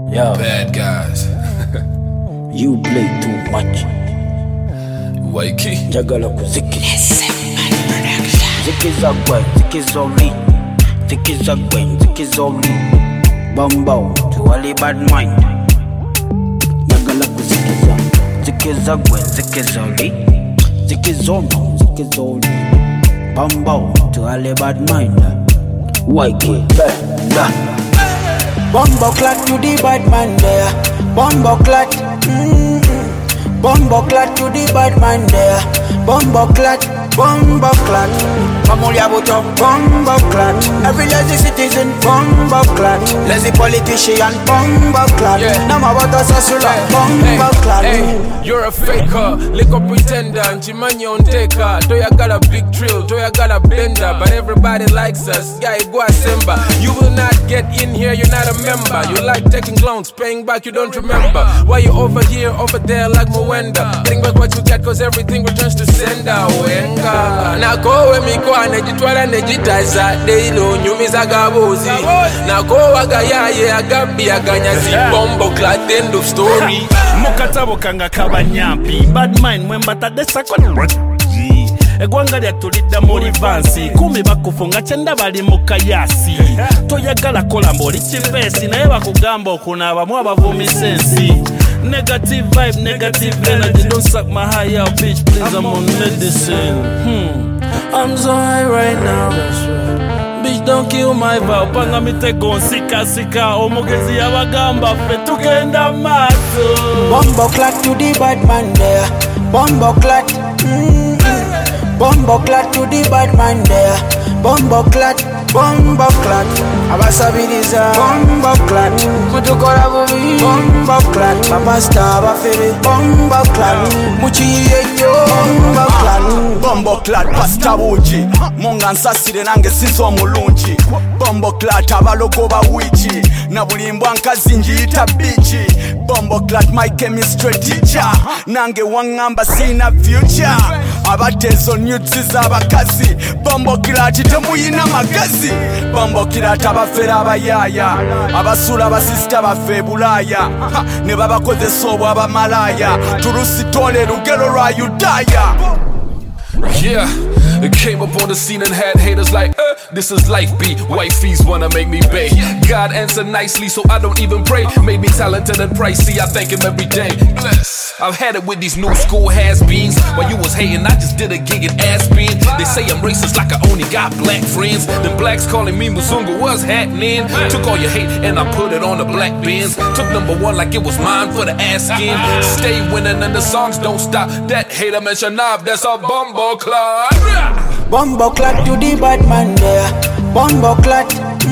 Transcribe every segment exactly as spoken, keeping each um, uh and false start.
Yo. Bad guys. You play too much. Wakey. Jagala kuziki. Ziki za gwe, ziki zoli. Ziki za gwe, ziki zoli. Bumbo, to all bad mind. Jagala kuziki za. Ziki za gwe, ziki zoli. Ziki zono, ziki zoli. Bumbo, to all bad mind. Wakey, bad. Bumbo clat to the bad man there. Bumbo clat. Mm-hmm. Bumbo clat to the bad man there. Bumbo clat. Bumbo clat. Mamulia buto. Bumbo clat. Every lazy citizen. Bumbo clat. Lazy politician. Bumbo clat. Yeah. Now my water sasula. Bumbo clat. Hey, you're a faker, liquor pretender, Chimanya on taker. Toya got a big drill, Toya got a bender, but everybody likes us. Yeah, go assemble. You will not get in here, you're not a member. You like taking loans, paying back, you don't remember. Why you over here, over there like Mwenda? Bring back what you get, cause everything returns to sender. Wenga. Na kowe mikwa nejitwala nejitaza deilo nyumiza gabozi. Na kowa gayaye agabi aganyazi. Bombo clat, end of story. Mukatabo kanga kabanyampi bad mind mwembata desako egwanga lyatulidda muri vansi kumi bakufunga kyenda bali mu kayasi toyagala kola mboli kivesi naye bakugamba okunabamu abavumi sensi negative vibe negative energy don't suck my high out bitch please I'm on medicine hmm. I'm so high right now bitch don't kill my vibe panga mitego sika sika omugezi yabagamba fe tugenda maso Bumbo clat to the bad man there. Bumbo clat. Mm-hmm. Bumbo clat to the bad man there. Bumbo clat. Bumbo clat. Abasabiliza. Bumbo clat. Mutukora bubi. Bumbo clat. Papa star bafere. Bumbo clat. Muchiye yo. Bumbo clat. Bumbo clat pasta buji. Munga nsasire nange sinzo mulungi. Bumbo clat abalogo ba wiki. Na bulimbwa nkazi njiyita bichi. Bumbo clat my chemistry teacher. Nange wangamba sina future. Abatezo nudes z'abakazi. Bumbo clat temuyina magazi. Bumbo clat abafera abayaya. Abasula abasista bafe bulaya. Ne babakozesa obwa abamalaya. Turusitole lugero lwa Yudaya. Yeah, it came up on the scene and had haters like, uh, this is life B. Wifeys wanna make me pay. God answered nicely, so I don't even pray. Made me talented and pricey, I thank him every day. Bless. I've had it with these new school has-beens. While you was hating, I just did a gig in Aspen. They say I'm racist like I only got black friends. The blacks calling me Muzungu was happening. Took all your hate and I put it on the black bins. Took number one like it was mine for the asking. Stay winning and the songs don't stop. That hater mention knob, that's a bumbo clot. Bumbo clat to the bad man there. Bumbo clat.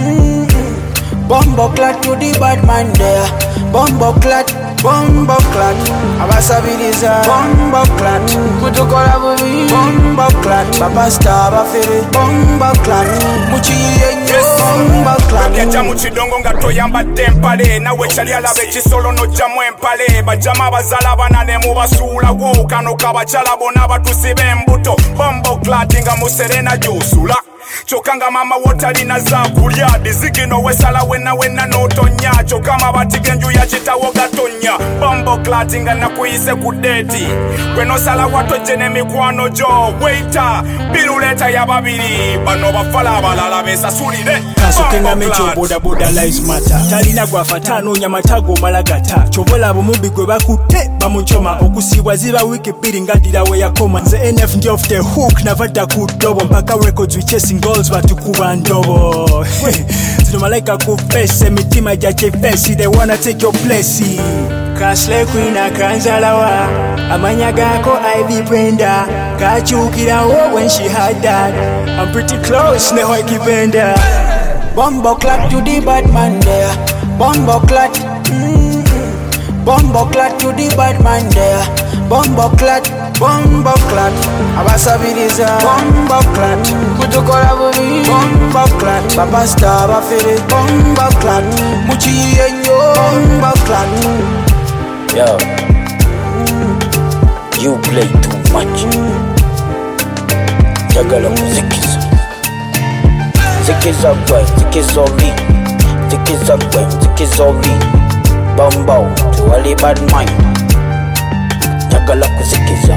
Mm-hmm. Bumbo clat to the bad man there. Bumbo clat. Bumbo clat. Abasabiliza. Bumbo clat. Mutukora bubi. Bumbo clat. Papa star bafere. Bumbo clat. Muchiye yo. Bumbo clat. Yaja muchidongo nga toyambadde empale nawe kyali alabe kisolo nojjamu empale bajama bazala banane mubasuulawo kano kabakyala bonna batusiba embuto Bumbo clat nga muserena gyosula chokanga mama wotalina za kulya dizigino wesala wena wena notonya chokama batigenju ya chitawo gatonya Bumbo clat nga nakuyise ku date kweno sala wato jene mikwano jo waiter biruleta ya babiri bano bafala abalala besasulire kasokenga mecho boda boda lives matter talina gwafatano nyamatago malagata chobola bumubi gwe bakutte bamuchoma okusibwa ziba wiki bbiri ngadira we yakoma nze N F ndi off the hook navadda ku dobo mpaka records we chasing goals batukuba ndobo zino malaika ku face emitima gya chefesi they wanna take your place Kasle Queen akanzalawa amanya gako Ivy Brenda kachukirawo when she had that I'm pretty close neho ikipenda Bumbo clat to the bad man there. Bumbo clat. Mm-hmm. Bumbo clat to the bad man there. Bumbo clat. Bumbo clat. Abasabiliza. Bumbo clat. Mutukora bubi. Bumbo clat. Papa star bafere. Bumbo clat. Muchiye yo. Bumbo clat. Yo. You play too much. Jagala muziki. Ziki za gwe, ziki zoli. Ziki za gwe, ziki zoli. Bumbo, to all the bad mind. Nyagala kuzikiza.